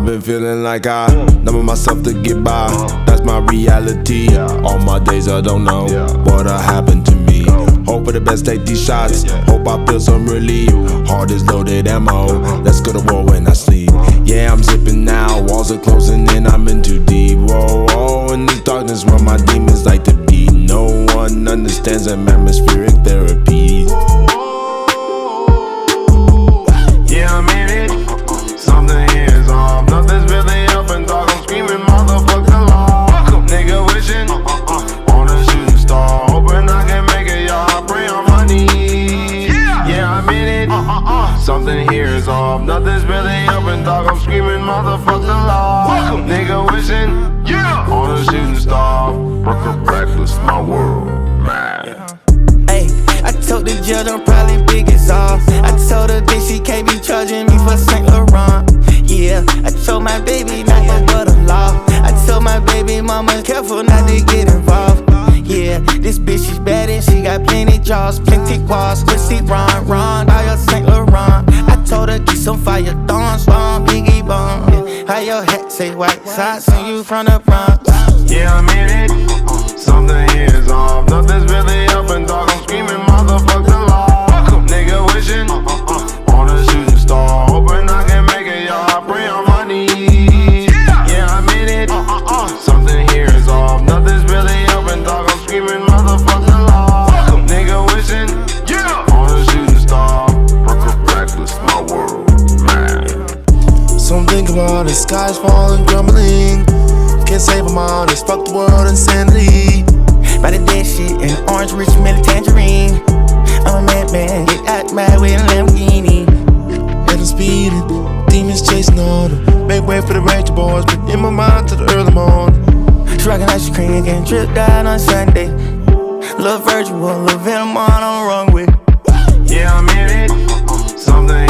I've been feeling like I number myself to get by. That's my reality. All my days I don't know what'll happen to me. Hope for the best, take these shots. Hope I feel some relief. Heart is loaded ammo. Let's go to war when I sleep. Yeah, I'm zipping now. Walls are closing in, I'm in too deep. Whoa, whoa, in the darkness where my demons like to be. No one understands them atmospheric therapy. Yeah, I'm in it. Something here is off. Nothing's really up and dog. I'm screaming, motherfuck the law. Nigga wishing on a shooting star. Hoping I can make it, y'all. Pray on my knees. Yeah, I'm in it. Something here is off. Nothing's really up and dog. I'm screaming, motherfuck the law. Nigga wishing on a shooting star. Reckless, my world, man. Ay, I told the judge I'm probably big as all. I told her that she can't be charging me for Saint Laurent. Yeah, I told my baby not to but the law. I told my baby mama careful not to get involved. Yeah, this bitch is bad and she got plenty jaws, plenty walls. Pussy run, by your Saint Laurent. I told her keep some fire thorns, long biggie bomb. Yeah, how your hat say white socks and you from the Bronx. Yeah, I'm in it. Something here is off. Nothing's really up and dog. I'm screaming, motherfuck the law. Nigga wishing on a shooting star. Hoping I can make it, y'all. Pray on my knees. Yeah, I'm in it. Something here is off. Nothing's really up and dog. I'm screaming, motherfuck the law. Nigga wishing on a shooting star. Reckless, my world, man. Something about the skies falling, crumbling. Can't save them all, just fuck the world insanity. By the dead shit and orange rich milk tangerine. I'm a madman, get out mad with a Lamborghini. And I'm speeding, demons chasing on them. Make way for the Ranger boys, but in my mind till the early morning. She rockin' ice cream, getting tripped out on Sunday. Lil' Virgil, Lil' Venom on the runway. Yeah, I'm in it. Something